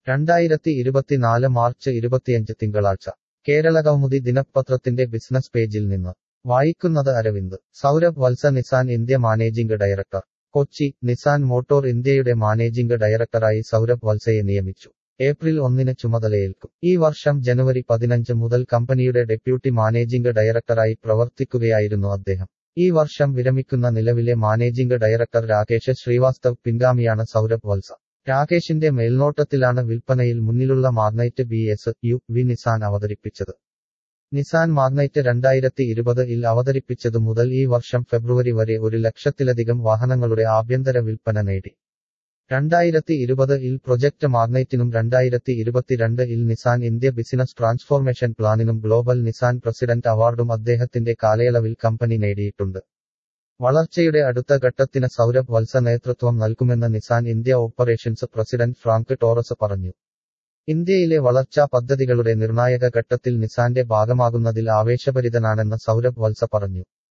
2024 March 25 തിങ്കളാഴ്ച കേരളകൗമുദി ദിനപത്രത്തിന്റെ business പേജിൽ നിന്ന് വായിക്കുന്നത് Aravind. Saurabh Vatsa Nissan India managing director. Kochi. Nissan motor ഇന്ത്യയുടെ മാനേജിംഗ് ഡയറക്ടറായി സൗരഭ് വത്സയെ നിയമിച്ചു. ഏപ്രിൽ 1 ചുമതലയേൽക്കും. ഈ വർഷം ജനുവരി 15 മുതൽ കമ്പനിയുടെ ഡെപ്യൂട്ടി മാനേജിംഗ് ഡയറക്ടറായി പ്രവർത്തിക്കുകയായിരുന്നു അദ്ദേഹം. ഈ വർഷം വിരമിക്കുന്ന നിലവിലെ മാനേജിംഗ് ഡയറക്ടർ രാകേഷ് ശ്രീവാസ്തവ് പിൻഗാമിയാണ് സൗരഭ് വത്സ. രാകേഷിന്റെ മേൽനോട്ടത്തിലാണ് വിൽപ്പനയിൽ മുന്നിലുള്ള മാഗ്നൈറ്റ് BS-UV നിസാൻ അവതരിപ്പിച്ചത്. നിസാൻ മാഗ്നൈറ്റ് 2020 അവതരിപ്പിച്ചതു മുതൽ ഈ വർഷം ഫെബ്രുവരി വരെ 1,00,000-ലധികം വാഹനങ്ങളുടെ ആഭ്യന്തര വിൽപ്പന നേടി. 2020 പ്രൊജക്ട് മാഗ്നൈറ്റിനും 2022 നിസാൻ ഇന്ത്യ ബിസിനസ് ട്രാൻസ്ഫോർമേഷൻ പ്ലാനിനും ഗ്ലോബൽ നിസാൻ പ്രസിഡന്റ് അവാർഡും അദ്ദേഹത്തിന്റെ കാലയളവിൽ കമ്പനി നേടിയിട്ടുണ്ട്. വളർച്ചയുടെ അടുത്ത ഘട്ടത്തിന് സൗരഭ് വത്സ നേതൃത്വം നൽകുമെന്ന് Nissan India operations president Frank Torres പറഞ്ഞു. ഇന്ത്യയിലെ വളർച്ചാ പദ്ധതികളുടെ നിർണായക ഘട്ടത്തിൽ നിസാന്റെ ഭാഗമാകുന്നതിൽ ആവേശഭരിതനാണെന്ന് സൗരഭ് വത്സ പറഞ്ഞു.